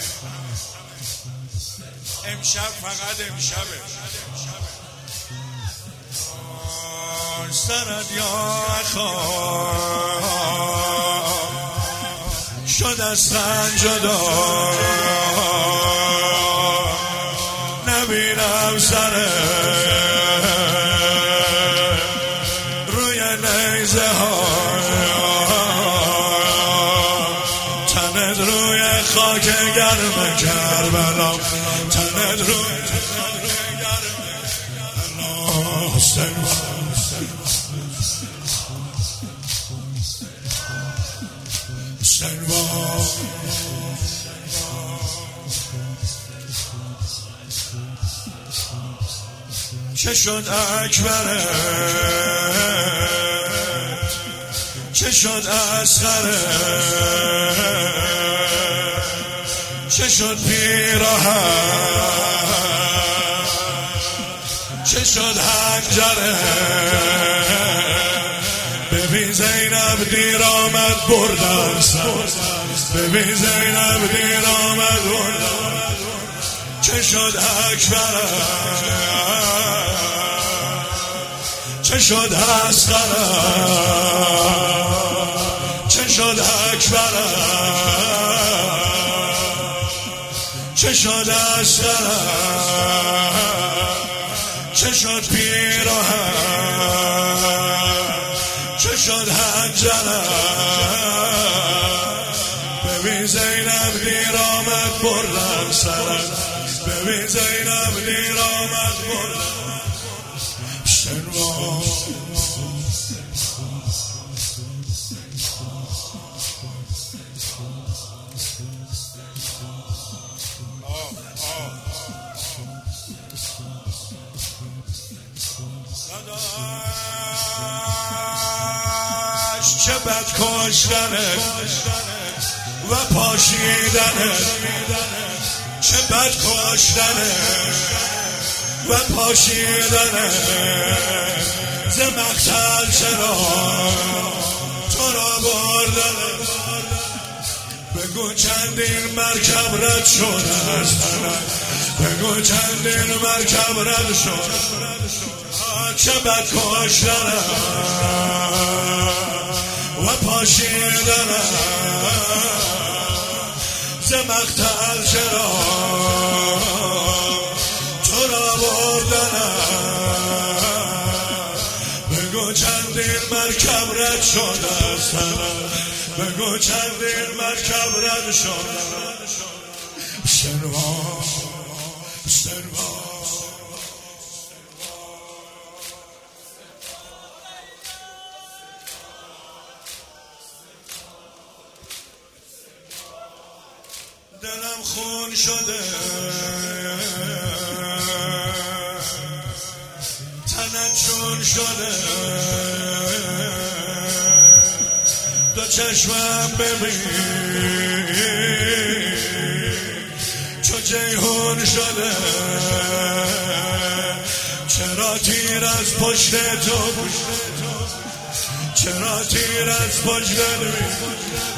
امشب فقط امشبه سرد یا شد از تن جدا نبینم سر روی نیزه ها تنت روی خاک گرم کربلا تنت روی گرم حسین چه شد اکبره چه شد اصغره چه شد پیراهن چه شد حنجره ببین زینب دیر آمد بردن سر ببین زینب دیر آمد بردن چه شد اکبره چه شد اصغره چه شد اکبره چه شد اصغره چه شد پیراهن چه شد حنجره ببین زینب دیر آمد بردن سرت ببین زینب دیر آمد بردن چه بد کشتنه و پاشیدنه چه بد کشتنه و پاشیدنه ز مقتل چرا تو را بردنه بگو چندین مرکب رد شد از تنت بگو چندین مرکب رد شد چه بد کشتنه و پاشیدنه ز مقتل چرا تو را بردنه بگو چندین مرکب رد شد از تنت بگو چندین مرکب رد شد سنوا سنوا دلم خون شده تنت چون شده دو چشمم ببین چو جیهون شده چرا تیر از پشت تو چرا تیر از پشت تو